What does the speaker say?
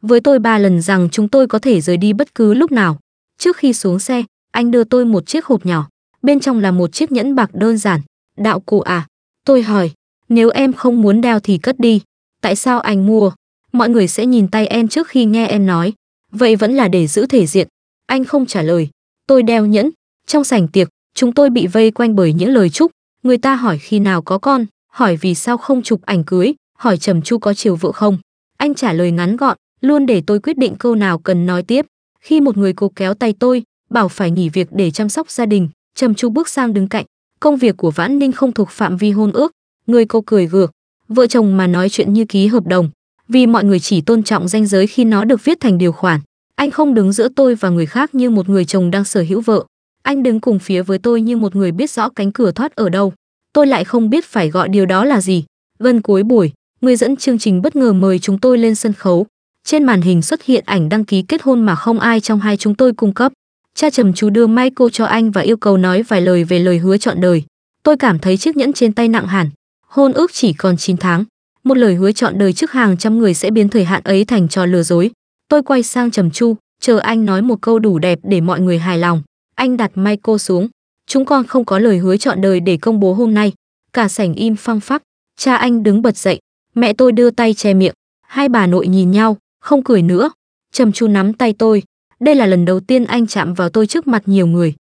với tôi 3 lần rằng chúng tôi có thể rời đi bất cứ lúc nào. Trước khi xuống xe, anh đưa tôi một chiếc hộp nhỏ, bên trong là một chiếc nhẫn bạc đơn giản. Đạo cụ à? Tôi hỏi, nếu em không muốn đeo thì cất đi. Tại sao anh mua? Mọi người sẽ nhìn tay em trước khi nghe em nói. Vậy vẫn là để giữ thể diện. Anh không trả lời. Tôi đeo nhẫn. Trong sảnh tiệc, chúng tôi bị vây quanh bởi những lời chúc. Người ta hỏi khi nào có con, hỏi vì sao không chụp ảnh cưới, hỏi Trầm Chu có chiều vợ không. Anh trả lời ngắn gọn, luôn để tôi quyết định câu nào cần nói tiếp. Khi một người cố kéo tay tôi, bảo phải nghỉ việc để chăm sóc gia đình, Trầm Chu bước sang đứng cạnh. Công việc của Vãn Ninh không thuộc phạm vi hôn ước. Người cô cười gượng. Vợ chồng mà nói chuyện như ký hợp đồng. Vì mọi người chỉ tôn trọng ranh giới khi nó được viết thành điều khoản. Anh không đứng giữa tôi và người khác như một người chồng đang sở hữu vợ. Anh đứng cùng phía với tôi như một người biết rõ cánh cửa thoát ở đâu. Tôi lại không biết phải gọi điều đó là gì. Gần cuối buổi, người dẫn chương trình bất ngờ mời chúng tôi lên sân khấu. Trên màn hình xuất hiện ảnh đăng ký kết hôn mà không ai trong hai chúng tôi cung cấp. Cha Trầm Chu đưa Michael cho anh và yêu cầu nói vài lời về lời hứa trọn đời. Tôi cảm thấy chiếc nhẫn trên tay nặng hẳn. Hôn ước chỉ còn 9 tháng. Một lời hứa trọn đời trước hàng trăm người sẽ biến thời hạn ấy thành trò lừa dối. Tôi quay sang Trầm Chu, chờ anh nói một câu đủ đẹp để mọi người hài lòng. Anh đặt Michael xuống. Chúng con không có lời hứa trọn đời để công bố hôm nay. Cả sảnh im phăng phắc. Cha anh đứng bật dậy. Mẹ tôi đưa tay che miệng. Hai bà nội nhìn nhau, không cười nữa. Trầm Chu nắm tay tôi. Đây là lần đầu tiên anh chạm vào tôi trước mặt nhiều người.